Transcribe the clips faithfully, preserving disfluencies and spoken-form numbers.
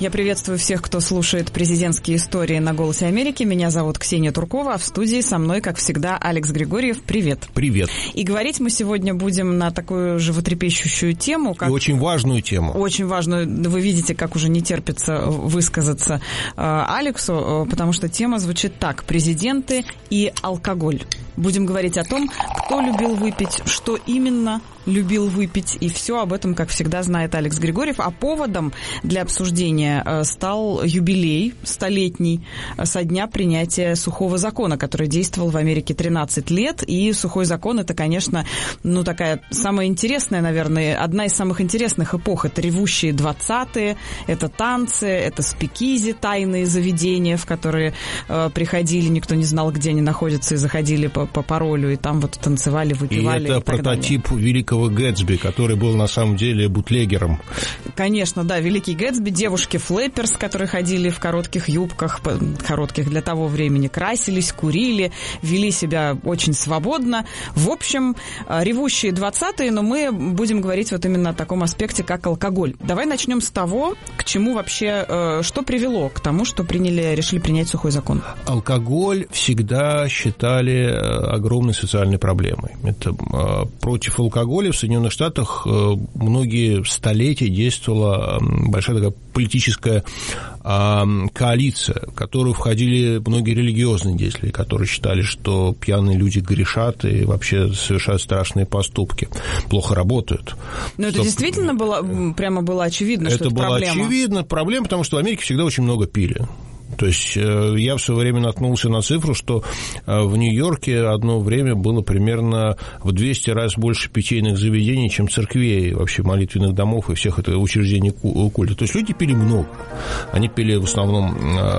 Я приветствую всех, кто слушает президентские истории на «Голосе Америки». Меня зовут Ксения Туркова, а в студии со мной, как всегда, Алекс Григорьев. Привет. Привет. И говорить мы сегодня будем на такую животрепещущую тему. Как... И очень важную тему. Очень важную. Вы видите, как уже не терпится высказаться э, Алексу, потому что тема звучит так: президенты и алкоголь. Будем говорить о том, кто любил выпить, что именно любил выпить, и все об этом, как всегда, знает Алекс Григорьев. А поводом для обсуждения стал юбилей столетний со дня принятия сухого закона, который действовал в Америке тринадцать лет. И сухой закон — это, конечно, ну такая самая интересная, наверное, одна из самых интересных эпох. Это ревущие двадцатые, это танцы, это спикизи, тайные заведения, в которые э, приходили, никто не знал, где они находятся, и заходили по, по паролю, и там вот танцевали, выпивали. И это и так прототип далее. великого Гэтсби, который был на самом деле бутлегером. Конечно, да, великий Гэтсби, девушки-флэперс, которые ходили в коротких юбках, коротких для того времени, красились, курили, вели себя очень свободно. В общем, ревущие двадцатые, но мы будем говорить вот именно о таком аспекте, как алкоголь. Давай начнем с того, к чему вообще, что привело к тому, что приняли, решили принять сухой закон. Алкоголь всегда считали огромной социальной проблемой. Это против алкоголя в Соединенных Штатах многие столетия действовала большая такая политическая коалиция, в которую входили многие религиозные деятели, которые считали, что пьяные люди грешат и вообще совершают страшные поступки, плохо работают. Но это действительно было, прямо было очевидно, что это проблема? Это было очевидно проблема, потому что в Америке всегда очень много пили. То есть я в свое время наткнулся на цифру, что в Нью-Йорке одно время было примерно в двести раз больше питейных заведений, чем церквей, вообще молитвенных домов и всех это учреждений культа. То есть люди пили много. Они пили в основном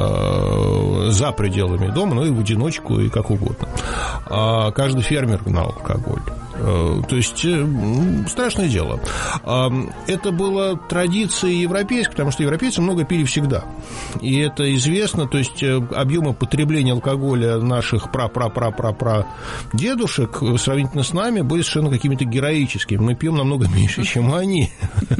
за пределами дома, но и в одиночку, и как угодно. А каждый фермер гнал алкоголь. То есть страшное дело. Это было традицией европейской, потому что европейцы много пили всегда. И это известно, то есть объемы потребления алкоголя наших пра-пра-пра-пра-пра дедушек сравнительно с нами были совершенно какими-то героическими. Мы пьем намного меньше, чем они.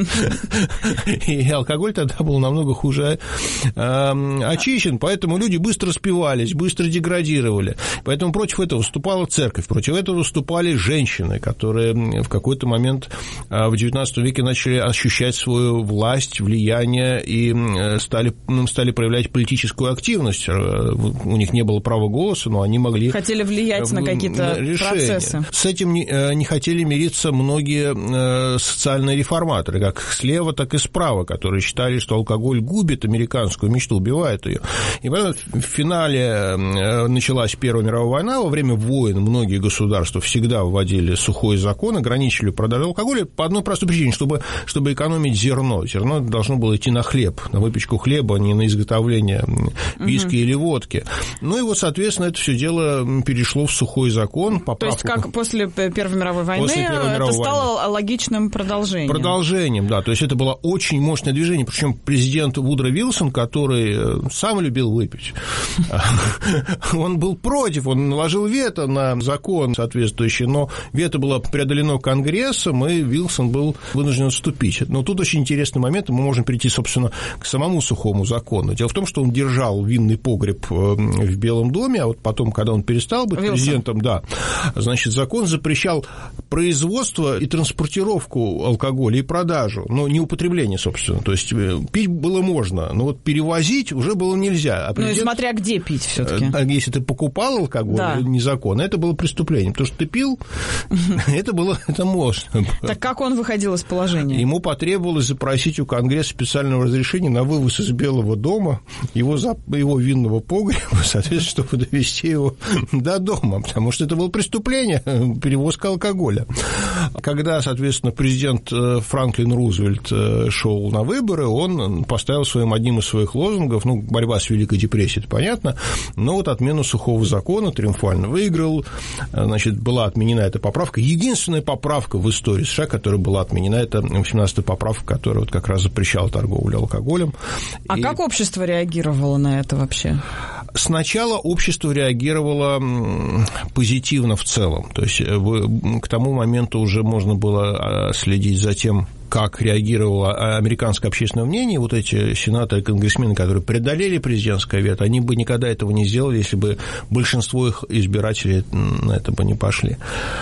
И алкоголь тогда был намного хуже очищен, поэтому люди быстро спивались, быстро деградировали. Поэтому против этого выступала церковь, против этого выступали женщины, которые в какой-то момент в девятнадцатом веке начали ощущать свою власть, влияние и стали, стали проявлять политическую активность. У них не было права голоса, но они могли... Хотели влиять на какие-то решения. Процессы. С этим не, не хотели мириться многие социальные реформаторы, как слева, так и справа, которые считали, что алкоголь губит американскую мечту, убивает ее. И поэтому в финале началась Первая мировая война. Во время войн многие государства всегда вводили сухой закон, ограничили продажу алкоголя по одной простой причине, чтобы, чтобы экономить зерно. Зерно должно было идти на хлеб, на выпечку хлеба, а не на изготовление виски угу. или водки. Ну и вот, соответственно, это все дело перешло в сухой закон. Поправку... То есть как после Первой мировой войны после Первой мировой это стало войны. логичным продолжением? Продолжением, да. То есть это было очень мощное движение. Причем президент Вудро Вилсон, который сам любил выпить, он был против, он наложил вето на закон соответствующий, но вето было преодолено Конгрессом, и Вилсон был вынужден отступить. Но тут очень интересный момент, и мы можем перейти, собственно, к самому сухому закону. Дело в том, что он держал винный погреб в Белом доме, а вот потом, когда он перестал быть Вилсон. президентом, да, значит, закон запрещал производство и транспортировку алкоголя и продажу, но не употребление, собственно. То есть пить было можно, но вот перевозить уже было нельзя. А президент... Ну и смотря где пить все-таки. Если ты покупал алкоголь, да. незаконно, это было преступлением. Потому что ты пил, это было, это можно. Так как он выходил из положения? Ему потребовалось запросить у Конгресса специального разрешения на вывоз из Белого дома его, его винного погреба, соответственно, чтобы довести его до дома, потому что это было преступление, перевозка алкоголя. Когда, соответственно, президент Франклин Рузвельт шел на выборы, он поставил своим одним из своих лозунгов, ну, борьба с Великой депрессией, это понятно, но вот отмену сухого закона триумфально выиграл, значит, была отменена эта поправка, единственная поправка в истории США, которая была отменена, это восемнадцатая поправка, которая вот как раз запрещала торговлю алкоголем. А и... как общество реагировало на это вообще? Сначала общество реагировало позитивно в целом, то есть к тому моменту уже можно было следить за тем, как реагировало американское общественное мнение, вот эти сенаторы, конгрессмены, которые преодолели президентское вето, они бы никогда этого не сделали, если бы большинство их избирателей на это бы не пошли.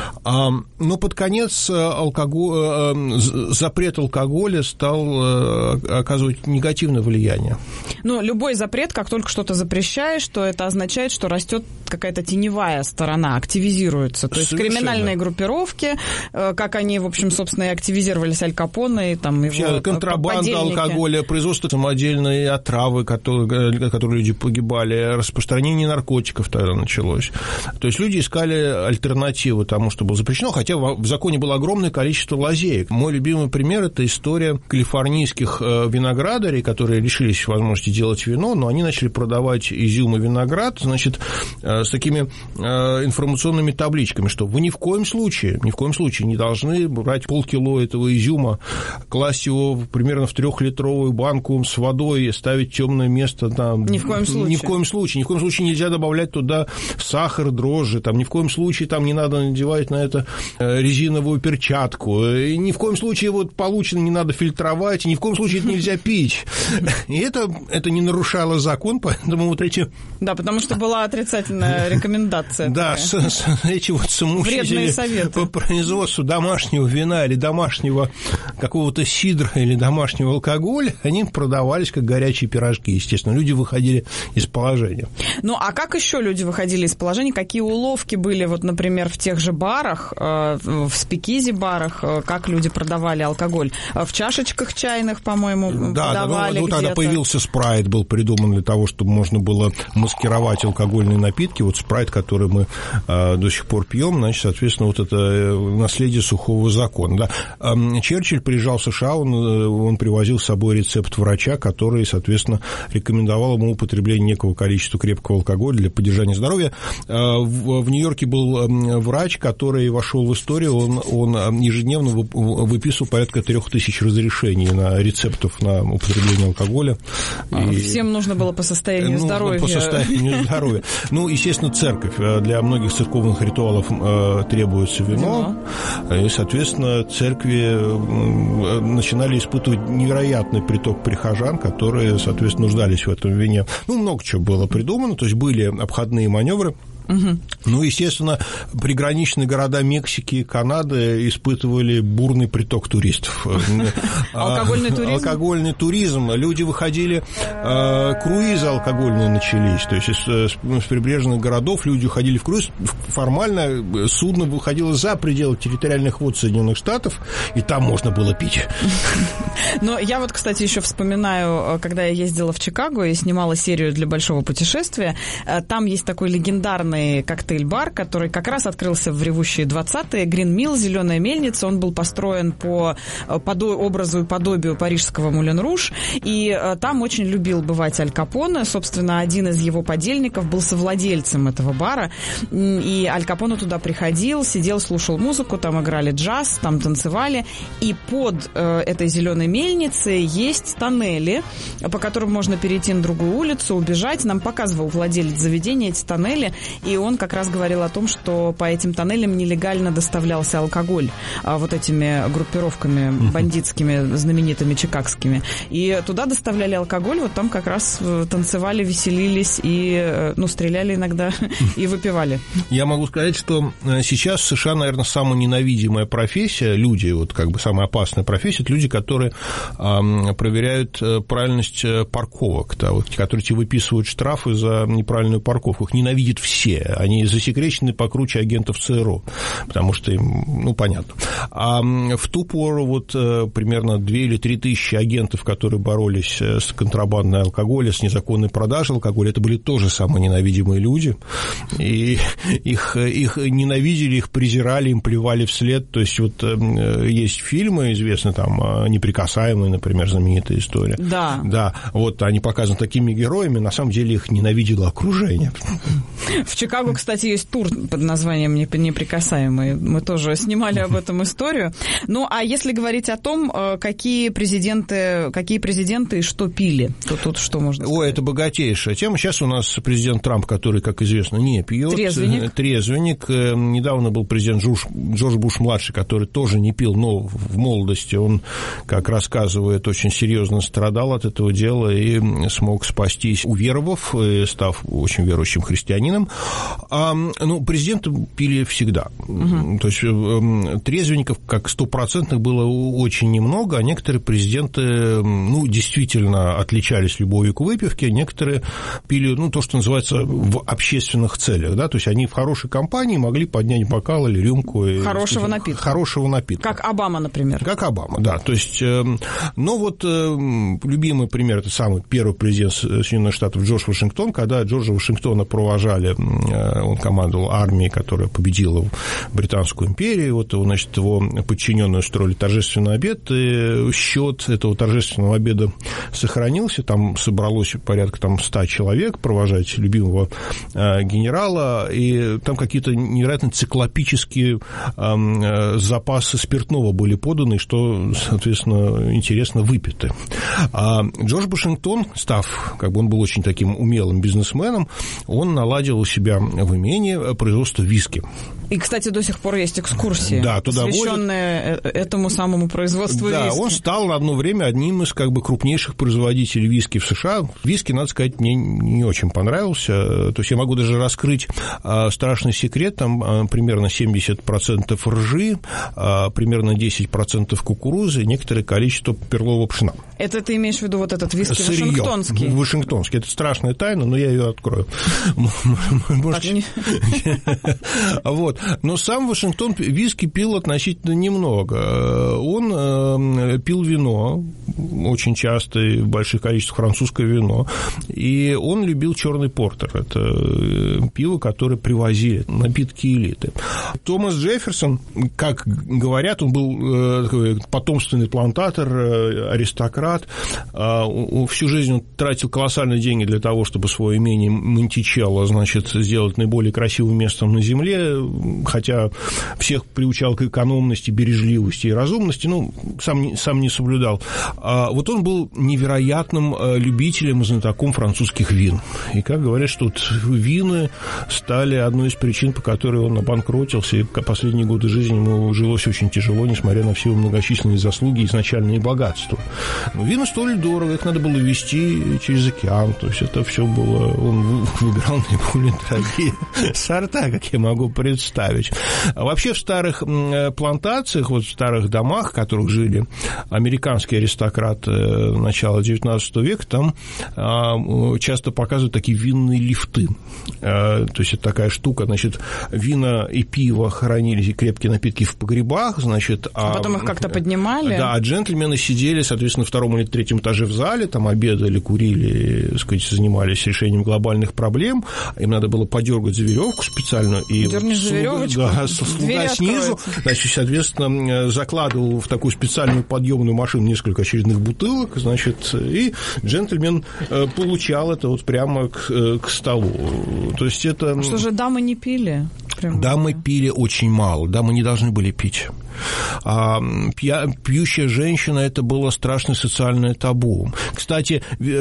Но под конец алкоголь, запрет алкоголя стал оказывать негативное влияние. Ну, любой запрет, как только что-то запрещаешь, то это означает, что растет какая-то теневая сторона, активизируется. То есть совершенно. Криминальные группировки, как они, в общем, собственно, и активизировались, Аль Капоне, и там его контрабанда алкоголя, производство самодельной отравы, которые, которые люди погибали, распространение наркотиков тогда началось. То есть люди искали альтернативы тому, что было запрещено, хотя в законе было огромное количество лазеек. Мой любимый пример – это история калифорнийских виноградарей, которые лишились возможности делать вино, но они начали продавать изюм и виноград, значит, с такими информационными табличками, что вы ни в коем случае, ни в коем случае не должны брать полкило этого изюма, класть его примерно в трехлитровую банку с водой и ставить темное место. Там, ни в коем случае. Ни в коем случае. Ни в коем случае нельзя добавлять туда сахар, дрожжи. Там, ни в коем случае там не надо надевать на это резиновую перчатку. И ни в коем случае вот получено не надо фильтровать. И ни в коем случае это нельзя пить. И это, это не нарушало закон, поэтому вот эти... Да, потому что была отрицательная рекомендация. Да, эти вот самоучители по производству домашнего вина или домашнего какого-то сидра или домашнего алкоголя, они продавались как горячие пирожки, естественно. Люди выходили из положения. Ну, а как еще люди выходили из положения? Какие уловки были, вот, например, в тех же барах, в спикизи-барах, как люди продавали алкоголь? В чашечках чайных, по-моему, да, подавали да, ну, где-то. Тогда появился спрайт, был придуман для того, чтобы можно было маскировать алкогольные напитки. Вот спрайт, который мы до сих пор пьем, значит, соответственно, вот это наследие сухого закона. Да. Черчилль приезжал в США, он, он привозил с собой рецепт врача, который, соответственно, рекомендовал ему употребление некого количества крепкого алкоголя для поддержания здоровья. В, в Нью-Йорке был врач, который вошел в историю, он, он ежедневно выписывал порядка трех тысяч разрешений на рецептов на употребление алкоголя. А, и, всем нужно было по состоянию ну, здоровья. По состоянию здоровья. Ну, естественно, церковь. Для многих церковных ритуалов требуется вино, вино. И, соответственно, церкви начинали испытывать невероятный приток прихожан, которые, соответственно, нуждались в этом вине. Ну, много чего было придумано, то есть были обходные маневры. Угу. Ну, естественно, приграничные города Мексики и Канады испытывали бурный приток туристов. Алкогольный туризм? Алкогольный туризм. Люди выходили, круизы алкогольные начались. То есть с прибрежных городов люди уходили в круиз. Формально судно выходило за пределы территориальных вод Соединенных Штатов, и там можно было пить. Но я вот, кстати, еще вспоминаю, когда я ездила в Чикаго и снимала серию для большого путешествия, там есть такой легендарный коктейль-бар, который как раз открылся в ревущие двадцатые. Green Mill, зеленая мельница. Он был построен по подо- образу и подобию парижского Мулен Руж. И там очень любил бывать Аль Капоне. Собственно, один из его подельников был совладельцем этого бара. И Аль Капоне туда приходил, сидел, слушал музыку, там играли джаз, там танцевали. И под э, этой зеленой мельницей есть тоннели, по которым можно перейти на другую улицу, убежать. Нам показывал владелец заведения эти тоннели. И он как раз говорил о том, что по этим тоннелям нелегально доставлялся алкоголь вот этими группировками бандитскими, знаменитыми чикагскими. И туда доставляли алкоголь, вот там как раз танцевали, веселились и, ну, стреляли иногда и выпивали. Я могу сказать, что сейчас в США, наверное, самая ненавидимая профессия, люди, вот как бы самая опасная профессия, это люди, которые э, проверяют правильность парковок, да, вот, которые тебе выписывают штрафы за неправильную парковку. Их ненавидят все. Они засекречены покруче агентов ЦРУ, потому что им, ну, понятно. А в ту пору вот примерно две или три тысячи агентов, которые боролись с контрабандой алкоголя, с незаконной продажей алкоголя, это были тоже самые ненавидимые люди, и их, их ненавидели, их презирали, им плевали вслед. То есть вот есть фильмы известные, там, «Неприкасаемые», например, знаменитая история. Да. Да, вот они показаны такими героями, на самом деле их ненавидело окружение. В Чикаго, кстати, есть тур под названием «Неприкасаемые». Мы тоже снимали об этом историю. Ну, а если говорить о том, какие президенты, какие президенты и что пили, то тут что можно сказать? Ой, это богатейшая тема. Сейчас у нас президент Трамп, который, как известно, не пьет. Трезвенник. Трезвенник. Недавно был президент Джордж, Джордж Буш-младший, который тоже не пил, но в молодости он, как рассказывает, очень серьезно страдал от этого дела и смог спастись, уверовав, став очень верующим христианином. А, ну, президенты пили всегда. Угу. То есть трезвенников, как стопроцентных, было очень немного, а некоторые президенты, ну, действительно отличались любовью к выпивке, некоторые пили, ну, то, что называется, в общественных целях, да, то есть они в хорошей компании могли поднять бокал или рюмку. Хорошего и, напитка. Хорошего напитка. Как Обама, например. Как Обама, да. То есть, ну, вот любимый пример, это самый первый президент Соединенных Штатов Джордж Вашингтон, когда Джорджа Вашингтона провожали, он командовал армией, которая победила Британскую империю, вот, значит, его подчиненные устроили торжественный обед, и счет этого торжественного обеда сохранился, там собралось порядка там, ста человек провожать любимого генерала, и там какие-то невероятно циклопические запасы спиртного были поданы, что, соответственно, интересно, выпиты. А Джордж Вашингтон, став, как бы он был очень таким умелым бизнесменом, он наладил у себя в имении производство виски. И, кстати, до сих пор есть экскурсии, да, туда посвященные возят... этому самому производству да, виски. Да, он стал на одно время одним из как бы крупнейших производителей виски в США. Виски, надо сказать, мне не очень понравился. То есть я могу даже раскрыть а, страшный секрет. Там а, примерно семьдесят процентов ржи, а, примерно десять процентов кукурузы, некоторое количество перлового пшена. Это ты имеешь в виду вот этот виски Сырьё. Вашингтонский? Вашингтонский. Это страшная тайна, но я ее открою. Вот. Но сам Вашингтон виски пил относительно немного. Он пил вино, очень часто и в больших количествах французское вино, и он любил черный портер. Это пиво, которое привозили, напитки элиты. Томас Джефферсон, как говорят, он был такой потомственный плантатор, аристократ. Всю жизнь он тратил колоссальные деньги для того, чтобы свое имение Монтичелло, значит, сделать наиболее красивым местом на земле, хотя всех приучал к экономности, бережливости и разумности, ну, сам, сам не соблюдал. А вот он был невероятным любителем и знатоком французских вин. И, как говорят, что вот вины стали одной из причин, по которой он обанкротился, и последние годы жизни ему жилось очень тяжело, несмотря на все его многочисленные заслуги и изначальные богатства. Но вина стоили дорого, их надо было везти через океан, то есть это все было... Он выбирал наиболее дорогие сорта, как я могу представить. А вообще в старых плантациях, вот в старых домах, в которых жили американские аристократы начала девятнадцатого века, там часто показывают такие винные лифты. То есть это такая штука, значит, вина и пиво хранились, и крепкие напитки в погребах, значит... А, а потом их как-то поднимали? Да, а джентльмены сидели, соответственно, на втором или третьем этаже в зале, там обедали, курили, так сказать, занимались решением глобальных проблем, им надо было подергать за веревку специальную, и дернешь за веревочку, да, слуга снизу, значит, соответственно, закладывал в такую специальную подъемную машину несколько очередных бутылок, значит, и джентльмен получал это вот прямо к, к столу. То есть это... Что же, дамы не пили? Прям... Дамы пили очень мало, дамы не должны были пить. А пья, пьющая женщина – это было страшное социальное табу. Кстати,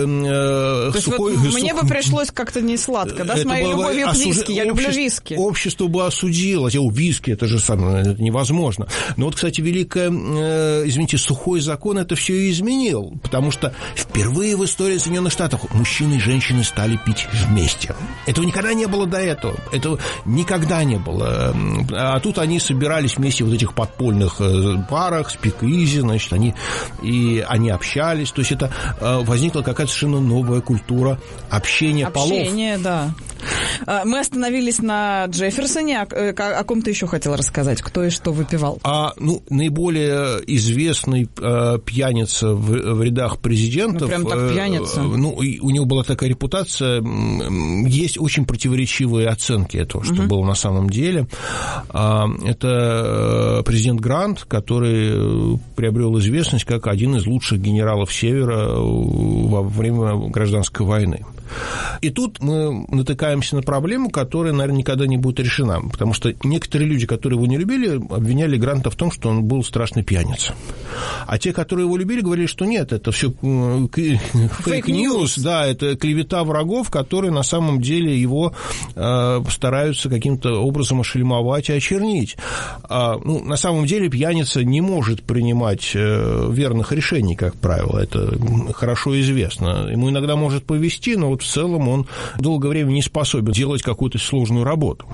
э, То сухой, есть вот сух... мне бы пришлось как-то не сладко, да, с моей любовью осуж... к виски, я Общество... люблю виски. Общество бы осудило, о, виски – это же самое, это невозможно. Но вот, кстати, великое, э, извините, сухой закон это все и изменил, потому что впервые в истории Соединенных Штатов мужчины и женщины стали пить вместе. Этого никогда не было до этого, этого никогда не было. А тут они собирались вместе в вот этих подпольных парах, спик-изи, значит, они, и они общались, то есть это возникла какая-то совершенно новая культура общения полов. Общение, да. Мы остановились на Джефферсоне, о ком ты еще хотел рассказать, кто и что выпивал? А, ну, наиболее известный э, пьяница в, в рядах президентов. Ну, прям так пьяница. Э, ну, у него была такая репутация, есть очень противоречивые оценки этого, что угу. было на самом деле. Это президент Грант, который приобрел известность как один из лучших генералов Севера во время гражданской войны. И тут мы натыкаемся на проблему, которая, наверное, никогда не будет решена, потому что некоторые люди, которые его не любили, обвиняли Гранта в том, что он был страшный пьяница. А те, которые его любили, говорили, что нет, это все фейк-ньюс, да, это клевета врагов, которые на самом деле его э, стараются каким-то образом ошельмовать и очернить. А, ну, на самом деле пьяница не может принимать э, верных решений, как правило, это хорошо известно. Ему иногда может повезти, но вот в целом он долгое время не способен делать какую-то сложную работу.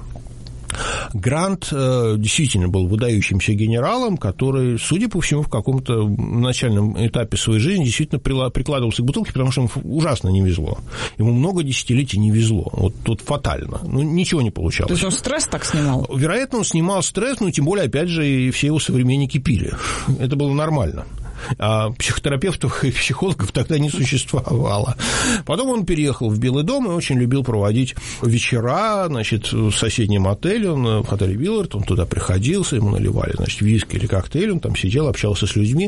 Грант э, действительно был выдающимся генералом, который, судя по всему, в каком-то начальном этапе своей жизни действительно прикладывался к бутылке, потому что ему ужасно не везло. Ему много десятилетий не везло. Вот тут фатально. Ну, ничего не получалось. То есть он стресс так снимал? Вероятно, он снимал стресс, но тем более, опять же, и все его современники пили. Это было нормально. А психотерапевтов и психологов тогда не существовало. Потом он переехал в Белый дом и очень любил проводить вечера, значит, в соседнем отеле, он в отеле Виллард, он туда приходился, ему наливали, значит, виски или коктейль, он там сидел, общался с людьми.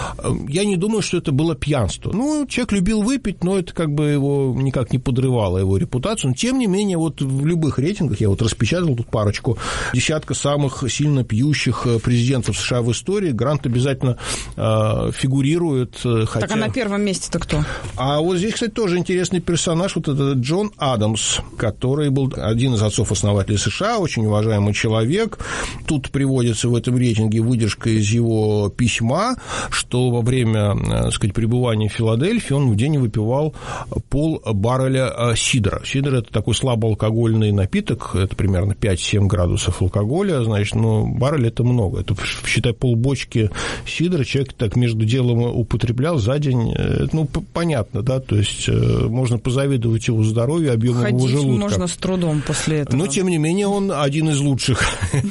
Я не думаю, что это было пьянство. Ну, человек любил выпить, но это как бы его никак не подрывало его репутацию. Но, тем не менее, вот в любых рейтингах, я вот распечатал тут парочку, десятка самых сильно пьющих президентов США в истории, Грант обязательно фигурирует. Хотя... Так, а на первом месте-то кто? А вот здесь, кстати, тоже интересный персонаж, вот этот Джон Адамс, который был один из отцов-основателей США, очень уважаемый человек. Тут приводится в этом рейтинге выдержка из его письма, что во время, так сказать, пребывания в Филадельфии он в день выпивал пол барреля сидра. Сидр – это такой слабоалкогольный напиток, это примерно пять-семь градусов алкоголя, значит, но баррель – это много. Это, считай, полбочки сидра человек так между делом употреблял за день, ну, понятно, да, то есть можно позавидовать его здоровью, объему его желудка. Можно с трудом после этого. Но, тем не менее, он один из лучших,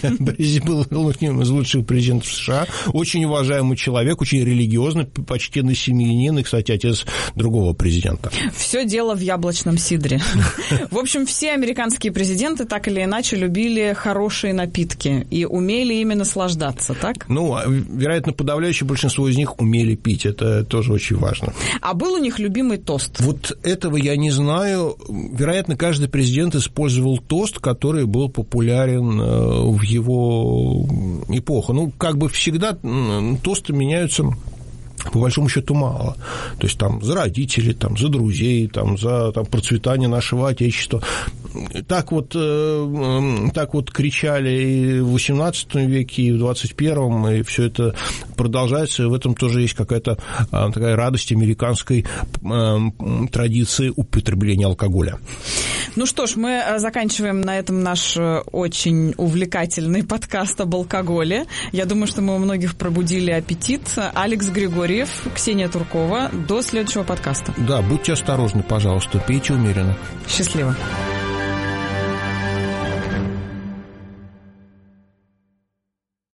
был одним из лучших президентов США, очень уважаемый человек, очень религиозный, почтенный семьянин, и, кстати, отец другого президента. Все дело в яблочном сидре. В общем, все американские президенты так или иначе любили хорошие напитки и умели ими наслаждаться, так? Ну, вероятно, подавляющее большинство из них умели пить, это тоже очень важно. А был у них любимый тост? Вот этого я не знаю. Вероятно, каждый президент использовал тост, который был популярен в его эпоху. Ну, как бы всегда тосты меняются по большому счету мало. То есть там за родителей, там, за друзей, там, за там, процветание нашего Отечества. Так вот, э, так вот кричали и в восемнадцатом веке, и в двадцать первом, и все это продолжается, и в этом тоже есть какая-то э, такая радость американской э, традиции употребления алкоголя. Ну что ж, мы заканчиваем на этом наш очень увлекательный подкаст об алкоголе. Я думаю, что мы у многих пробудили аппетит. Алекс Григорьев, Ксения Туркова. До следующего подкаста. Да, будьте осторожны, пожалуйста, пейте умеренно. Счастливо.